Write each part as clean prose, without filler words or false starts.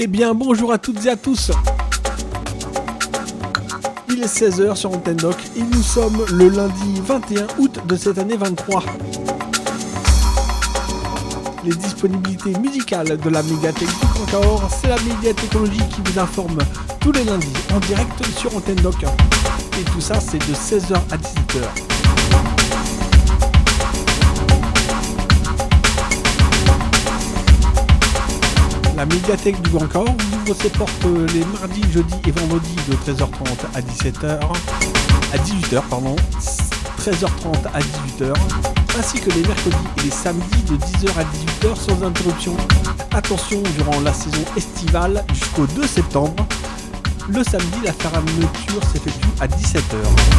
Eh bien, bonjour à toutes et à tous. Il est 16h sur Antenne Doc et nous sommes le lundi 21 août de cette année 23. Les disponibilités musicales de la médiathèque du Grand Cahors, c'est la médiathécologie qui vous informe tous les lundis en direct sur Antenne Doc. Et tout ça, c'est de 16h à 17h. La médiathèque du Grand Cahors ouvre ses portes les mardis, jeudis et vendredis de 13h30 à 18h, 13h30 à 18h, ainsi que les mercredis et les samedis de 10h à 18h sans interruption. Attention, durant la saison estivale jusqu'au 2 septembre, le samedi, la fermeture s'effectue à 17h.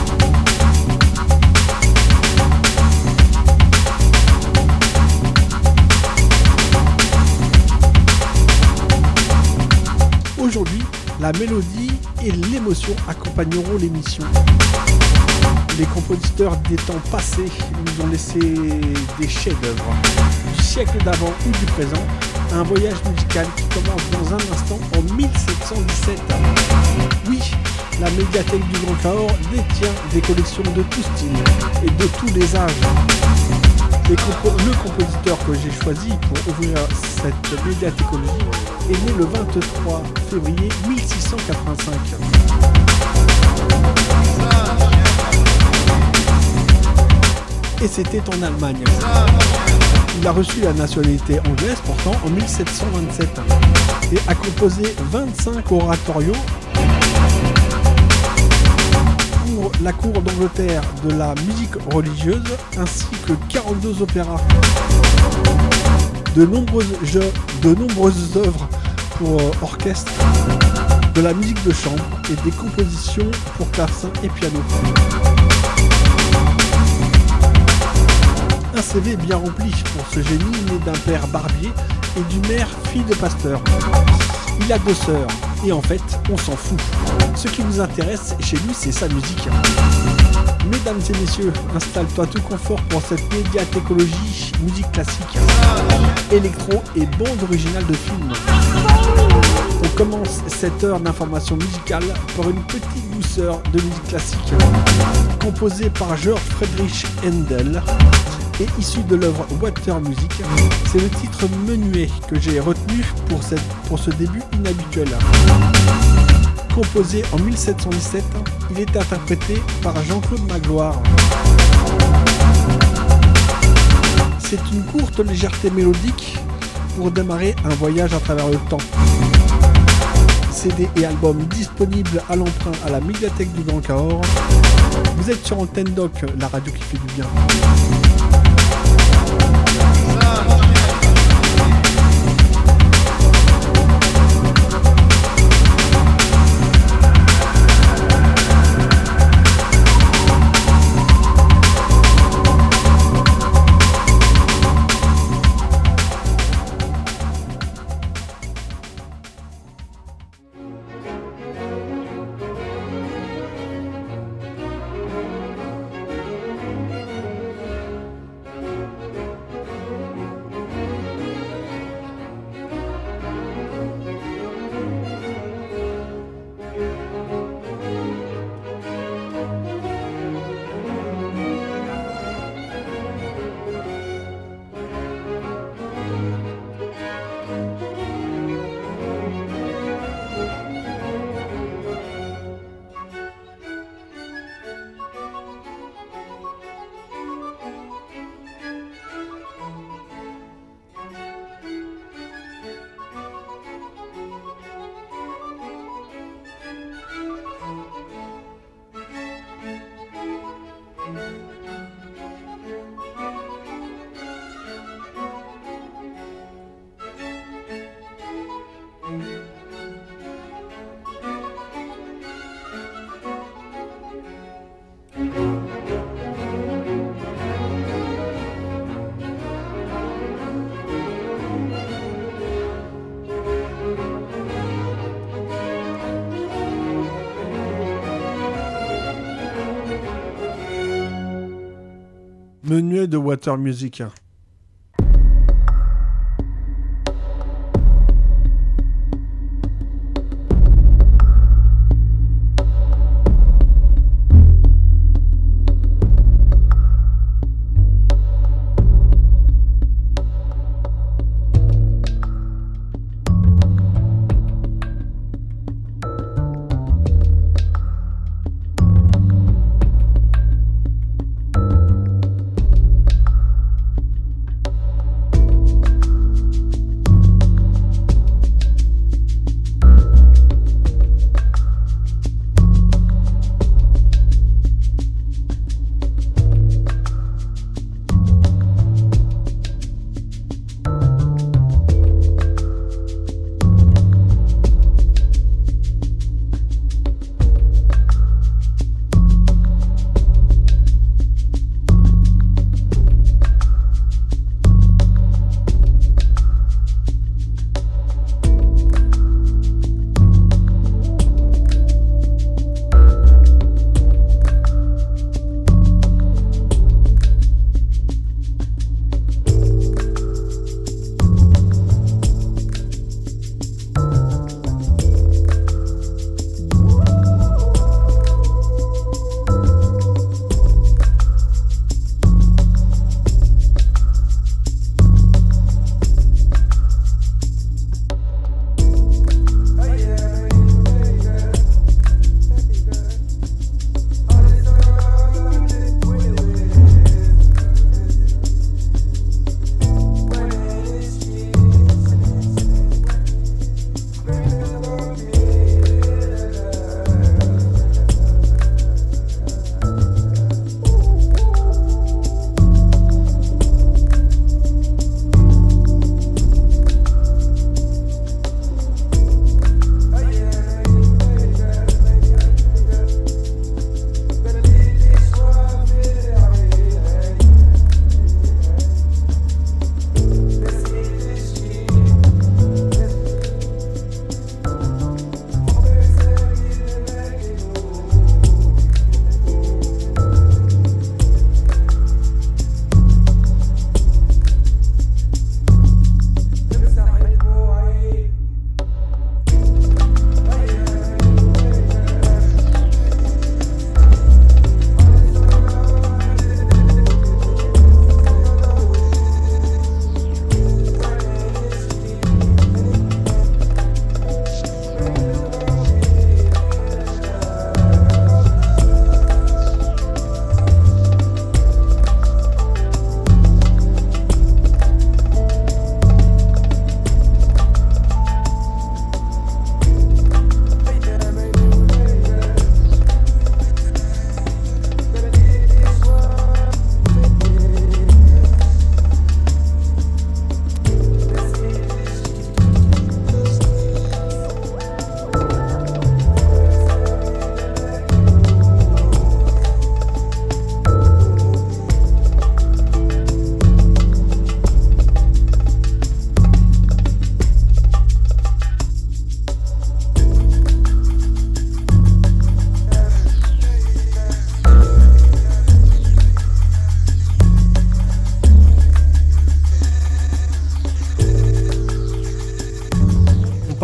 Aujourd'hui, la mélodie et l'émotion accompagneront l'émission. Les compositeurs des temps passés nous ont laissé des chefs-d'œuvre du siècle d'avant ou du présent. Un voyage musical qui commence dans un instant en 1717. Oui, la médiathèque du Grand Cahors détient des collections de tous styles et de tous les âges. Le compositeur que j'ai choisi pour ouvrir cette médiathécologie est né le 23 février 1685. Et c'était en Allemagne. Il a reçu la nationalité anglaise pourtant en 1727 et a composé 25 oratorios pour la cour d'Angleterre de la musique religieuse ainsi que 42 opéras. De nombreuses œuvres pour orchestre, de la musique de chambre et des compositions pour clavecin et piano. Un CV bien rempli pour ce génie né d'un père barbier et d'une mère fille de pasteur. Il a 2 sœurs et en fait, on s'en fout. Ce qui nous intéresse chez lui, c'est sa musique. Mesdames et messieurs, installe-toi tout confort pour cette médiathécologie musique classique, électro et bande originale de film. On commence cette heure d'information musicale par une petite douceur de musique classique, composée par Georg Friedrich Händel et issue de l'œuvre Water Music. C'est le titre Menuet que j'ai retenu pour ce début inhabituel. Composé en 1717, il est interprété par Jean-Claude Magloire. C'est une courte légèreté mélodique pour démarrer un voyage à travers le temps. CD et album disponibles à l'emprunt à la médiathèque du Grand Cahors. Vous êtes sur Antenne Doc, la radio qui fait du bien. Menuet de Water Music.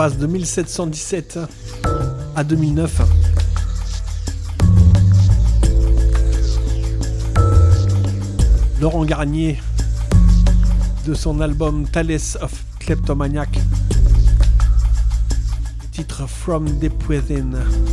passe de 1717 à 2009. Laurent Garnier, de son album Tales of Kleptomaniac, titre From Deep Within.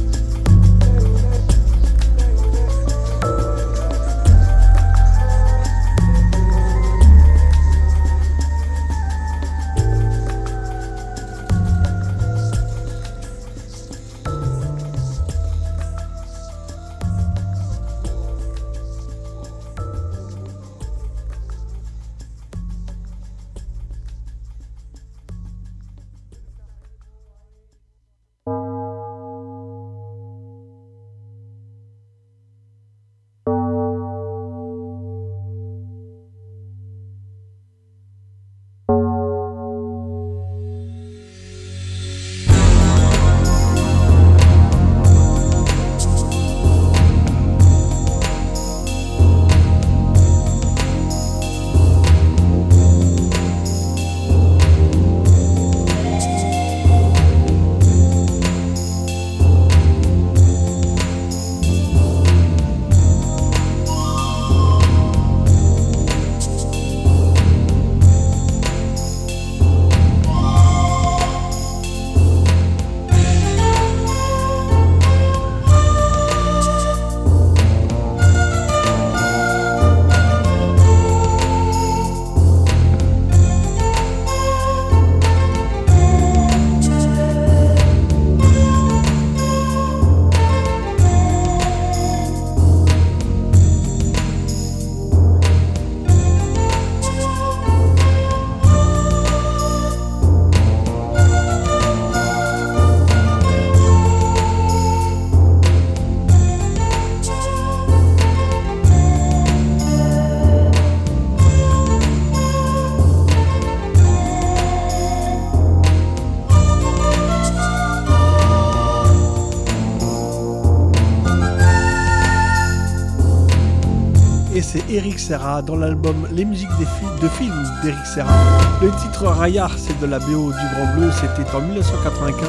Eric Serra dans l'album Les musiques de films d'Eric Serra. Le titre Raya, c'est de la BO du Grand Bleu, c'était en 1995.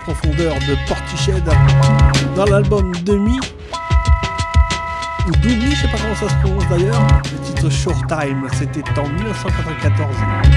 profondeur de Portiched dans l'album Demi, ou Doomy, je sais pas comment ça se prononce d'ailleurs. Le titre Short Time, c'était en 1994.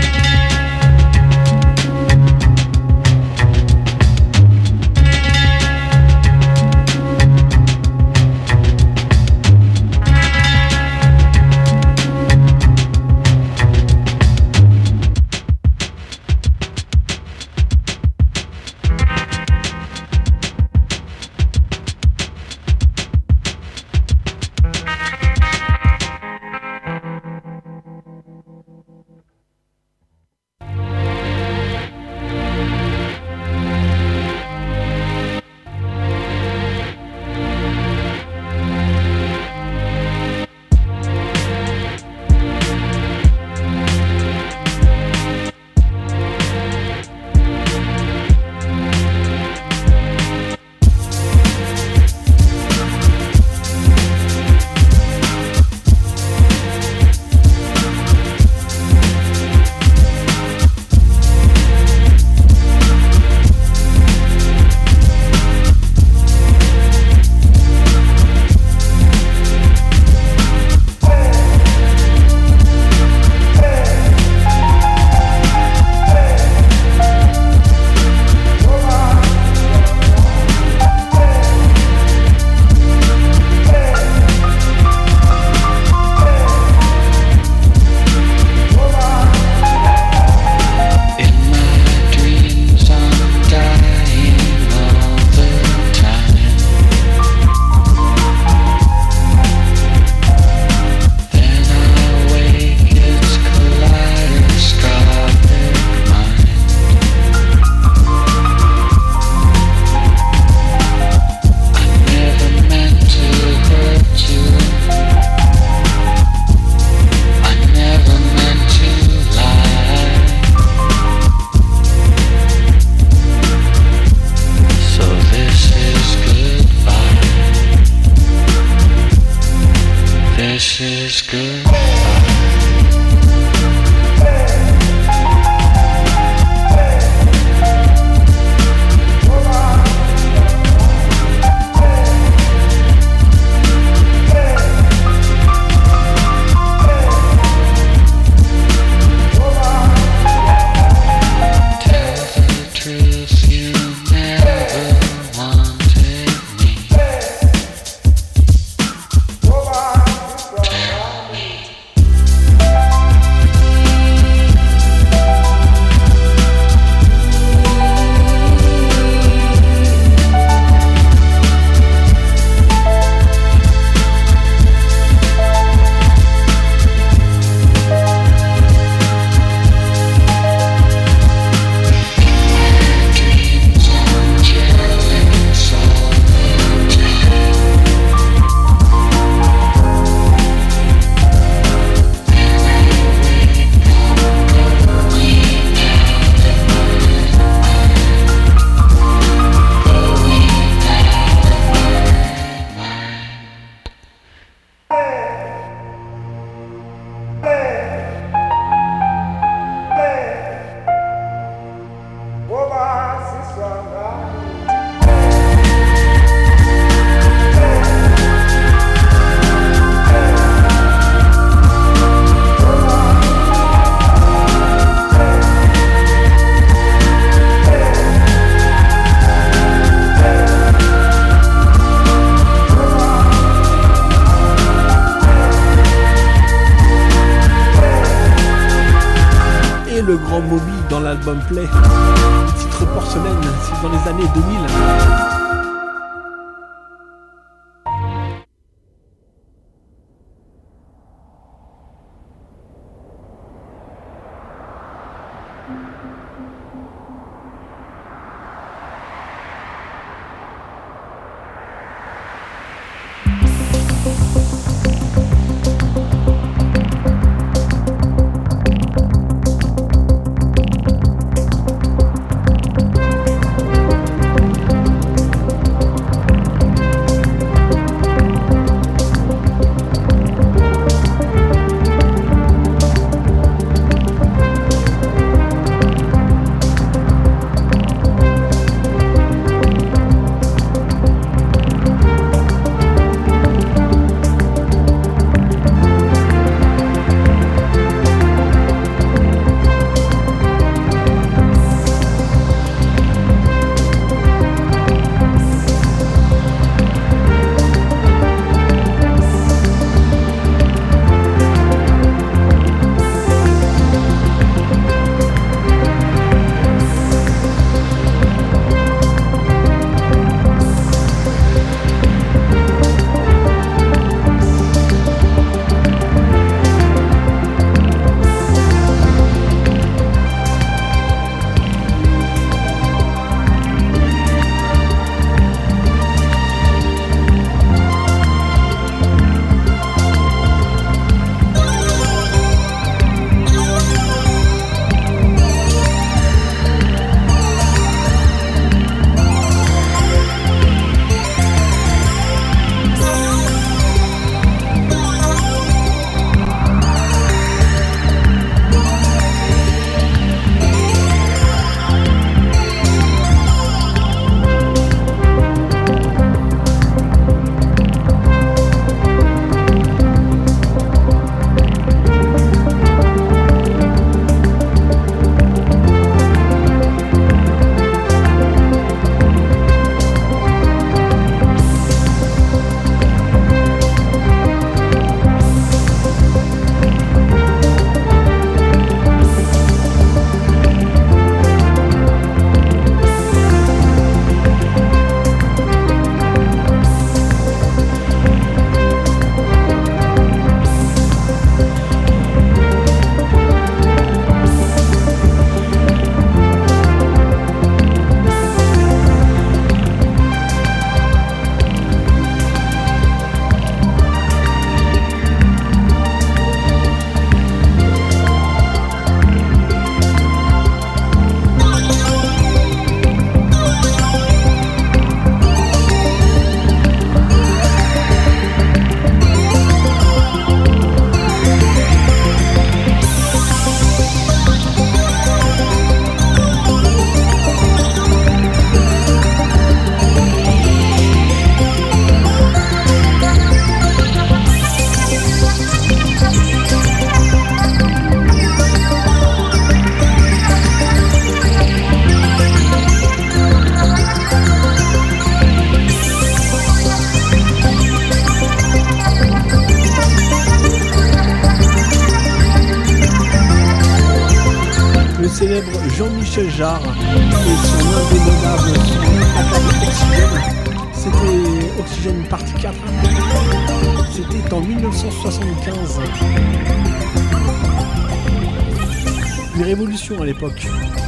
Le grand Moby dans l'album Play. Le titre Porcelaine, c'est dans les années 2000. Jean-Michel Jarre et son indémodable son Oxygène. C'était Oxygène partie 4. C'était en 1975. Une révolution à l'époque.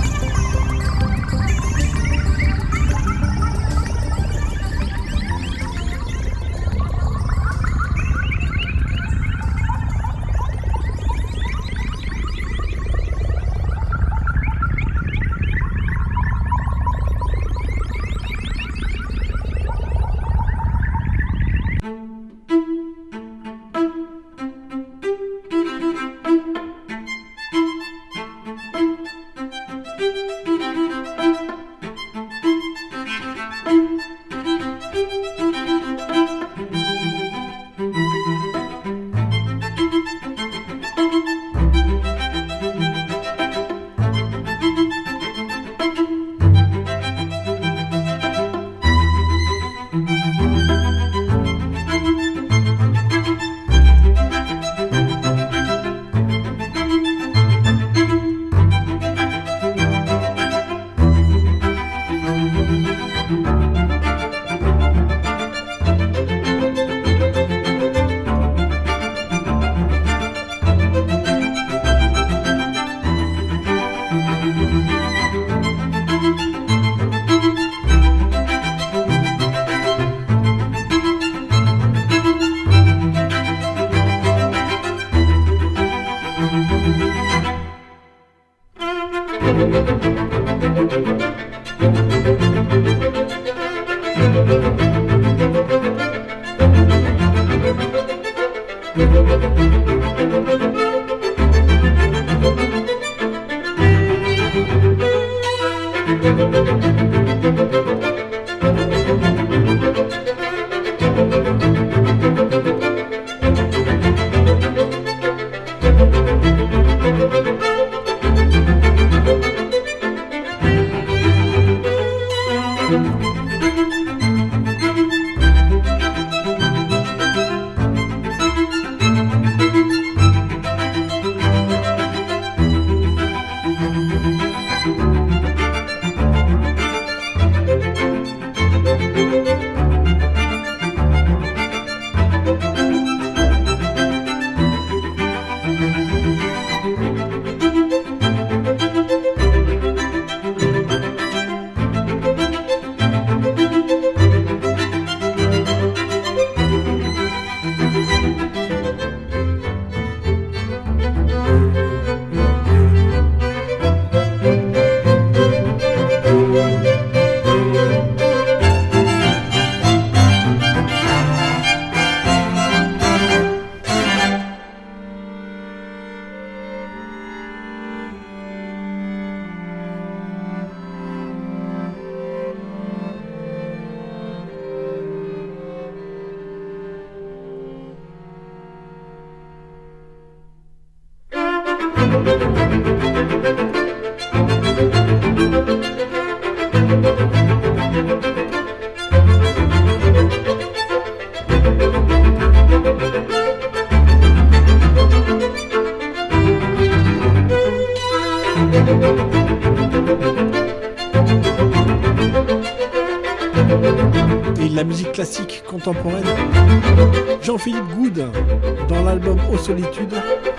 Et la musique classique contemporaine, Jean-Philippe Goud dans l'album Aux Solitudes.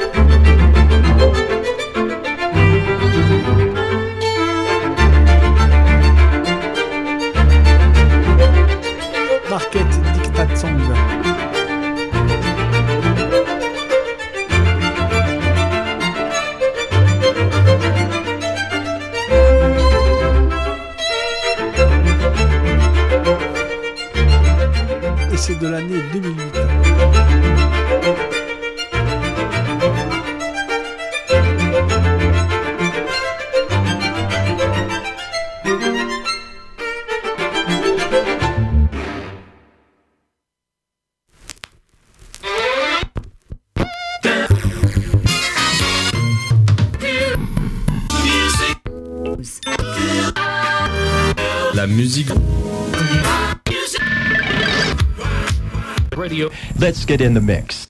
Market Dictat Song. Et c'est de l'année 2008. La musique. Radio. Let's get in the mix.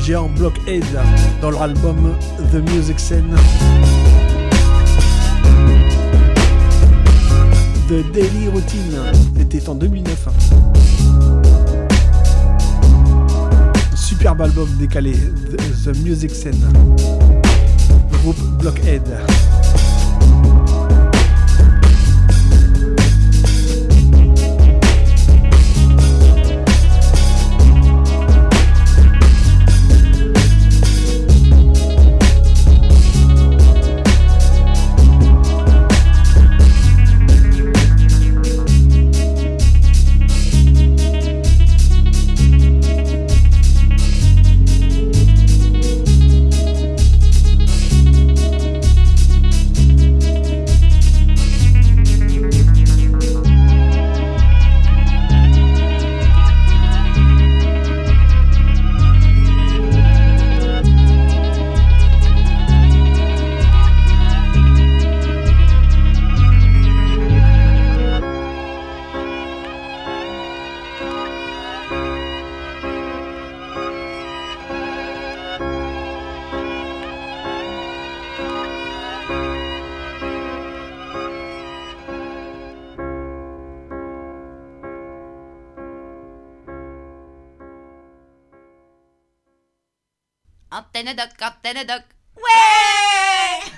géant Blockhead dans leur album The Music Scene. The Daily Routine, c'était en 2009. Superbe album décalé, The Music Scene. Groupe Blockhead. Antenne Doc. Ouais!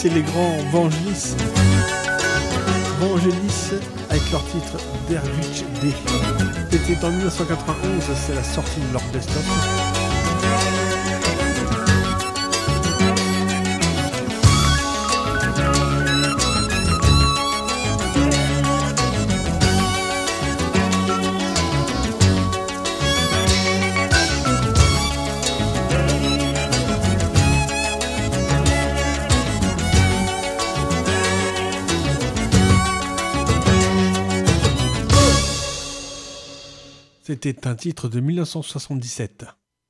c'est les grands Vangelis. Vangelis avec leur titre Dervish D. C'était en 1991, c'est la sortie de leur best-of. C'était un titre de 1977.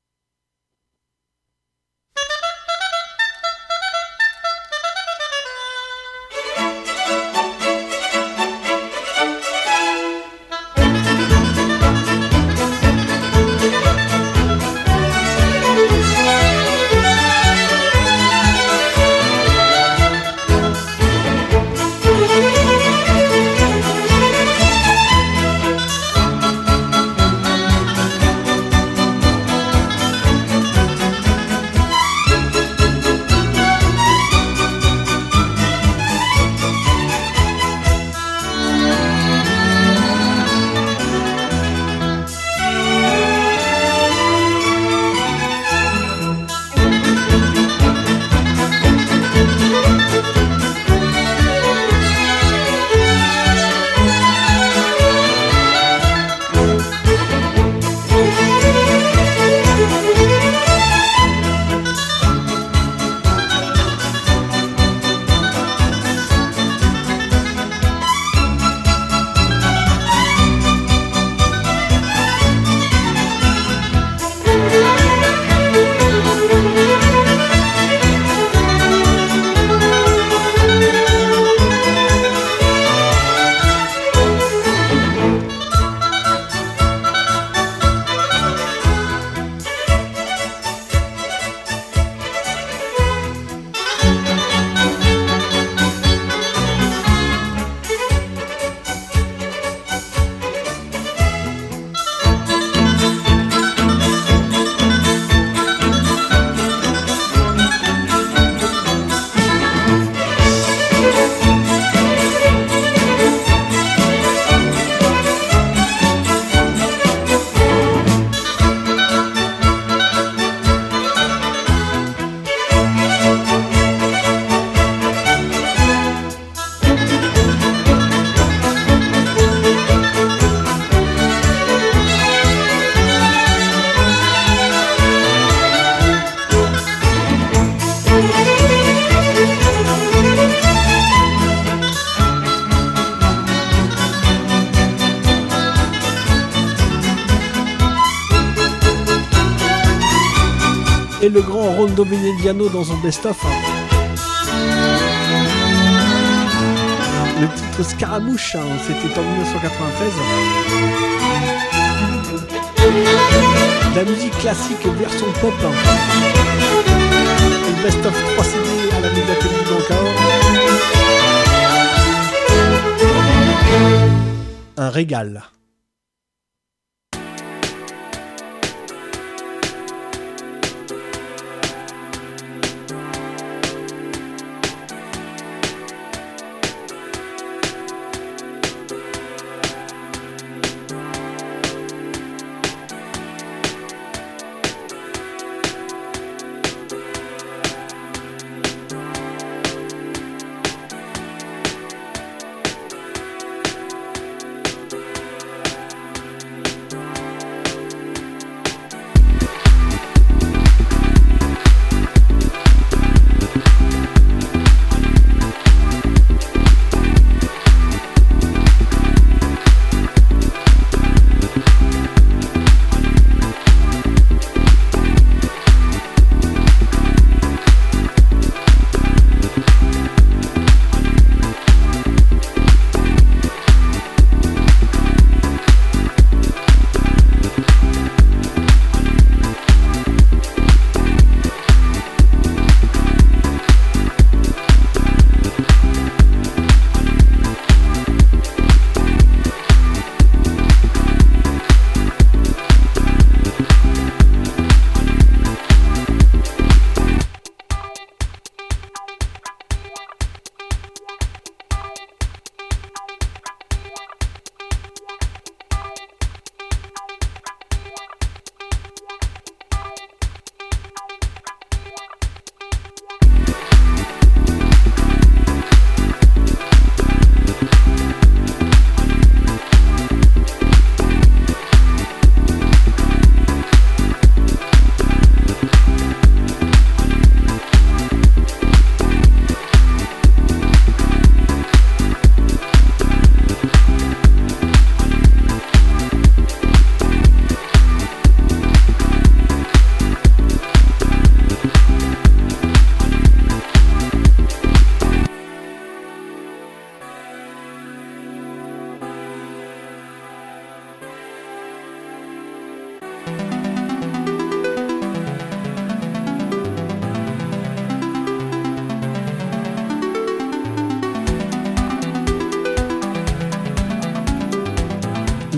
Et le grand Rondo Venediano dans son best-of. Le titre Scaramouche, c'était en 1993. La musique classique version pop. Le best-of 3 CD à la médiathèque du Dancao. Un régal.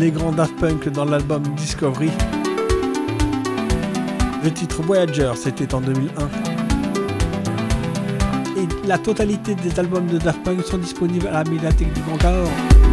Les grands Daft Punk dans l'album Discovery. Le titre Voyager, c'était en 2001. Et la totalité des albums de Daft Punk sont disponibles à la médiathèque du Grand Cahors.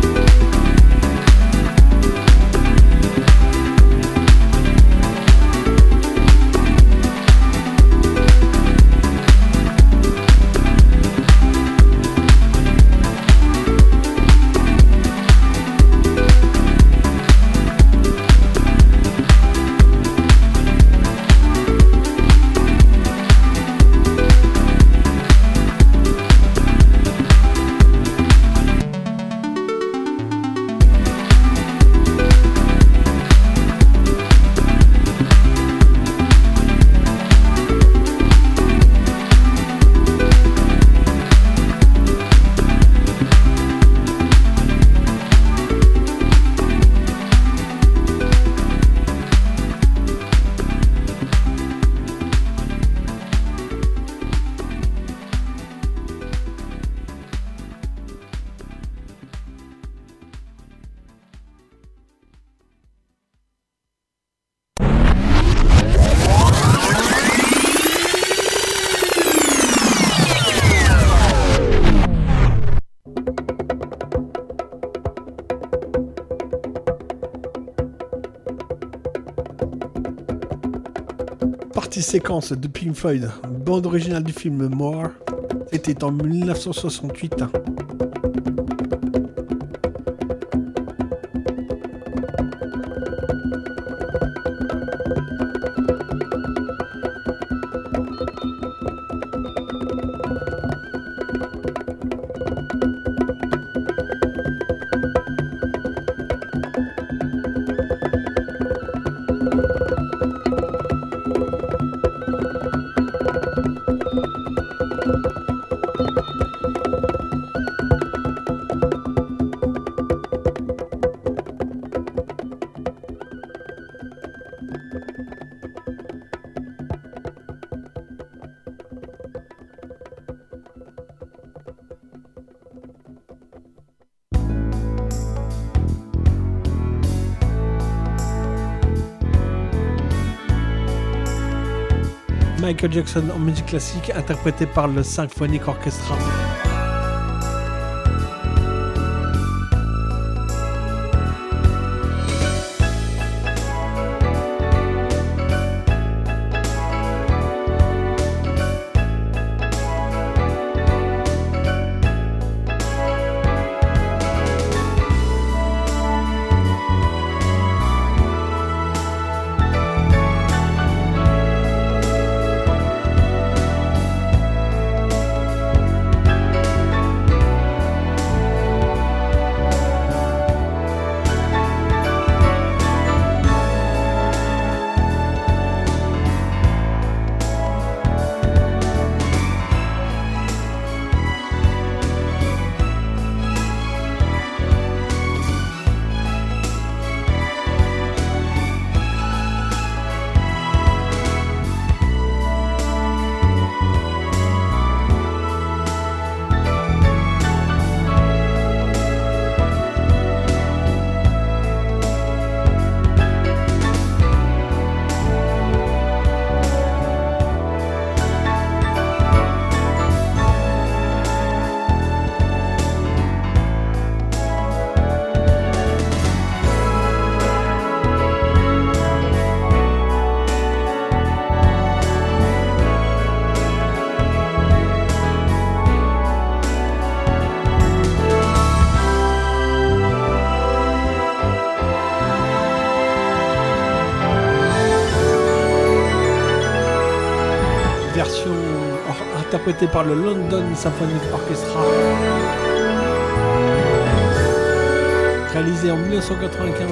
Partie séquence de Pink Floyd, bande originale du film More, c'était en 1968. Michael Jackson en musique classique, interprété par le Symphonic Orchestra. Interprété par le London Symphonic Orchestra, réalisé en 1995.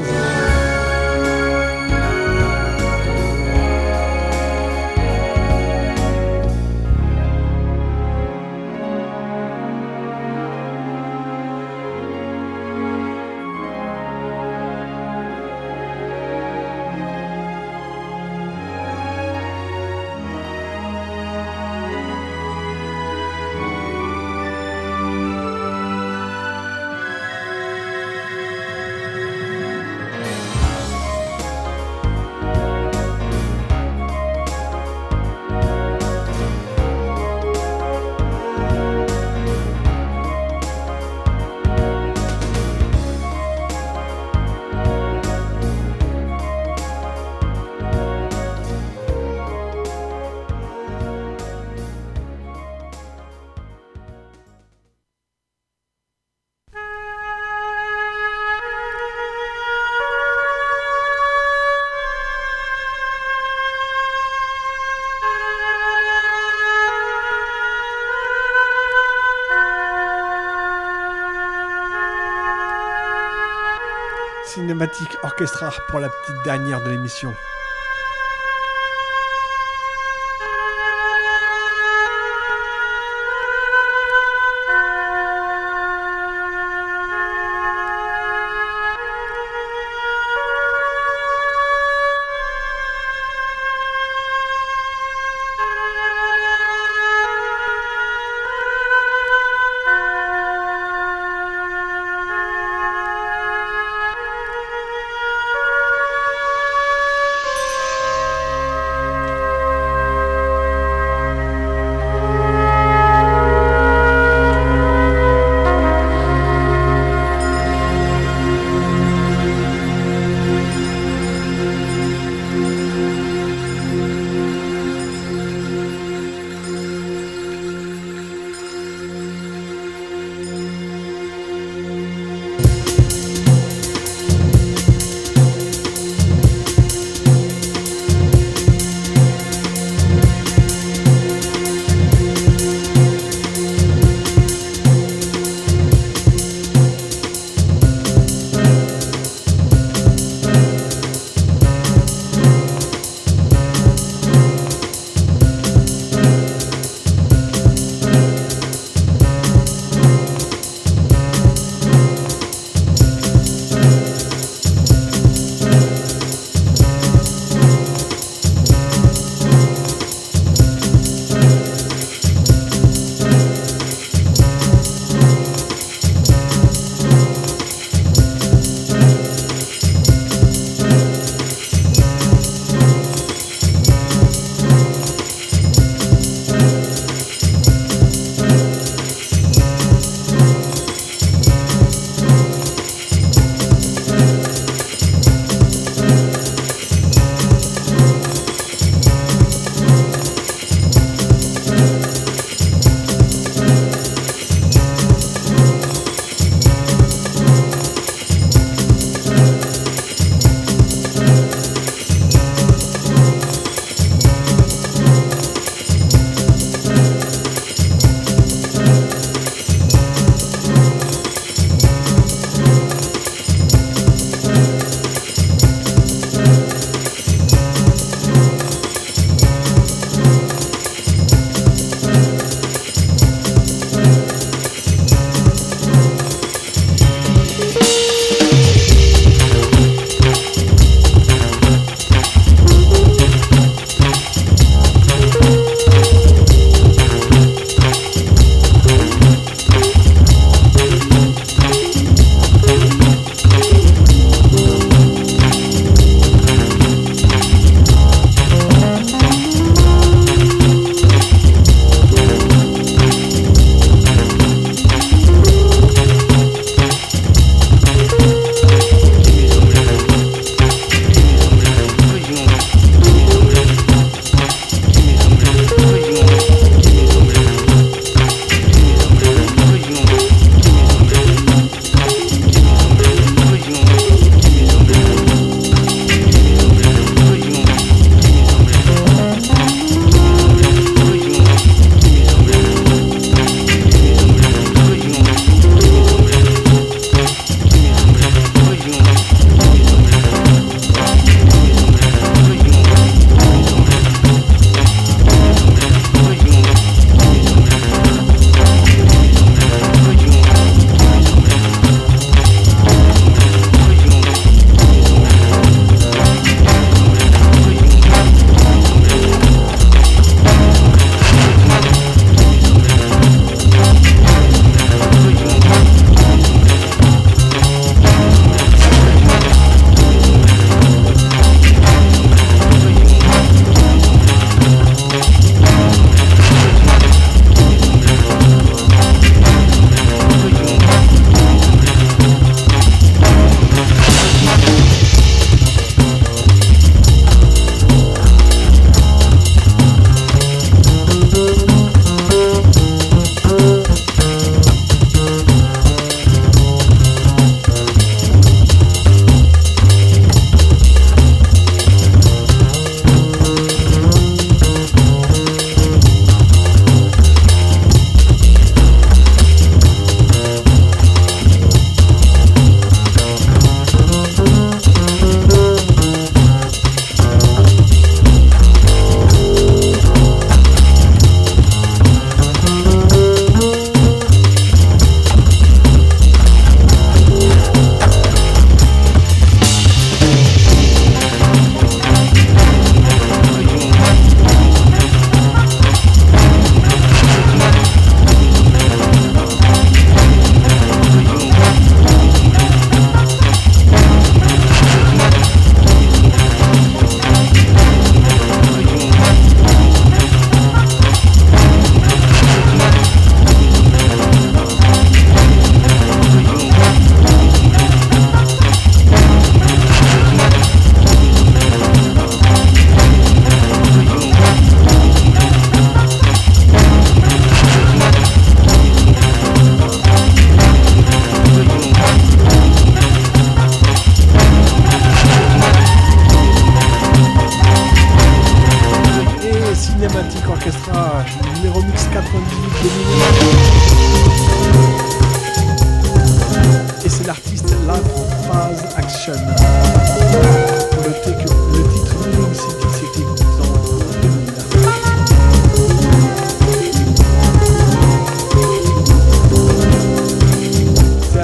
Cinématique Orchestra pour la petite dernière de l'émission.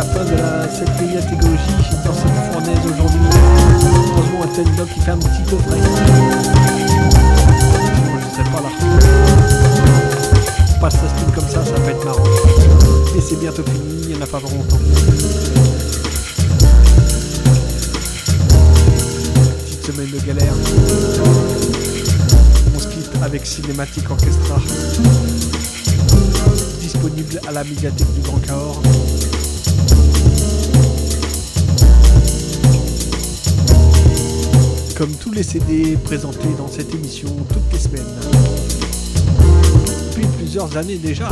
fin de cette médiatécologie dans cette fournaise aujourd'hui. Heureusement, Antenne Doc, il fait un petit coffret. Je sais pas là. On passe sa spin comme ça va être marrant. Et c'est bientôt fini, il n'y en a pas pour longtemps. Petite semaine de galère. On se quitte avec Cinématique Orchestra. Disponible à la médiathèque du Grand Cahors. Comme tous les CD présentés dans cette émission toutes les semaines. Depuis plusieurs années déjà.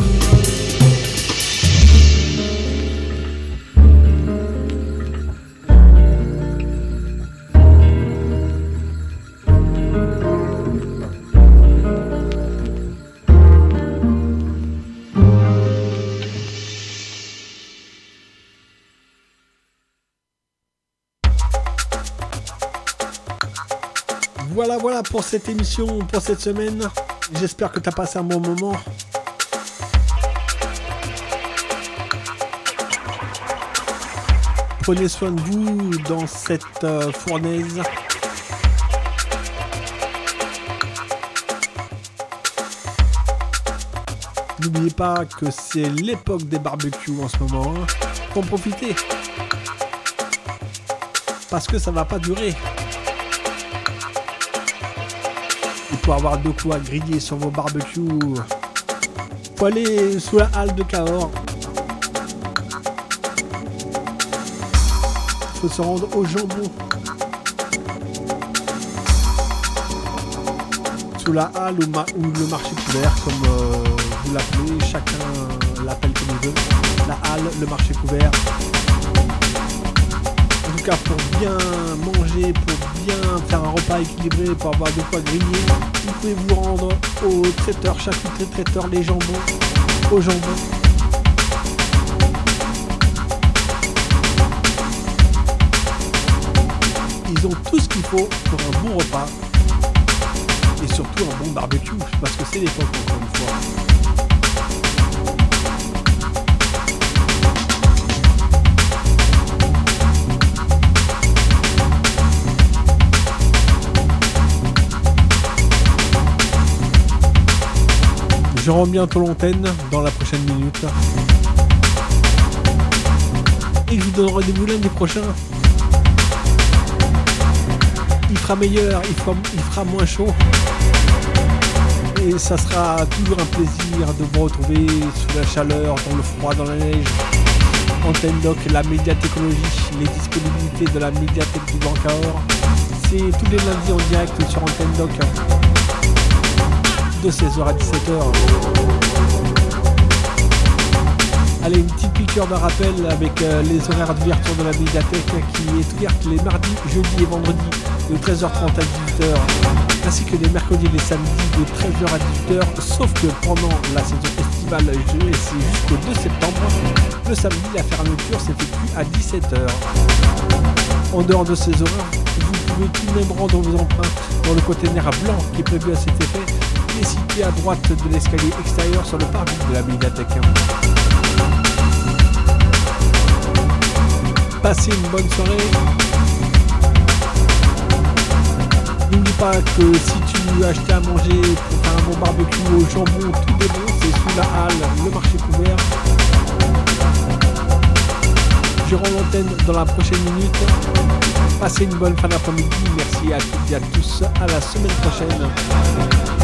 Voilà pour cette émission, pour cette semaine. J'espère que tu as passé un bon moment. Prenez soin de vous dans cette fournaise. N'oubliez pas que c'est l'époque des barbecues en ce moment. Faut en profiter. Parce que ça va pas durer. Pour avoir de quoi griller sur vos barbecues, faut aller sous la halle de Cahors. Faut se rendre au jambon. Sous la halle ou le marché couvert, comme vous l'appelez, chacun l'appelle comme il veut. La halle, le marché couvert. En tout cas, pour bien manger, pour bien faire un repas équilibré, pour avoir de quoi griller, vous pouvez vous rendre au traiteur, charcuterie traiteur, les jambons, au jambon. Ils ont tout ce qu'il faut pour un bon repas et surtout un bon barbecue, parce que c'est l'époque encore une fois. Je rends bientôt l'antenne dans la prochaine minute. Et je vous donne rendez-vous lundi prochain. Il fera meilleur, il fera moins chaud. Et ça sera toujours un plaisir de vous retrouver sous la chaleur, dans le froid, dans la neige. Antenne Doc, la médiatécologie, les disponibilités de la médiathèque du Grand Cahors. C'est tous les lundis en direct sur Antenne Doc. De 16h à 17h. Allez, une petite piqûre de rappel avec les horaires d'ouverture de la médiathèque qui est ouverte les mardis, jeudis et vendredis de 13h30 à 18h, ainsi que les mercredis et les samedis de 13h à 18h, sauf que pendant la saison estivale, c'est jusqu'au 2 septembre, le samedi, la fermeture s'effectue à 17h. En dehors de ces horaires, vous pouvez tout de même rendre vos emprunts dans le container blanc qui est prévu à cet effet, qui est situé à droite de l'escalier extérieur sur le parvis de la médiathèque. Passez une bonne soirée. N'oublie pas que si tu veux acheter à manger pour faire un bon barbecue au jambon, tout est bon, c'est sous la halle, le marché couvert. Je rends l'antenne dans la prochaine minute. Passez une bonne fin d'après-midi. Merci à toutes et à tous. À la semaine prochaine.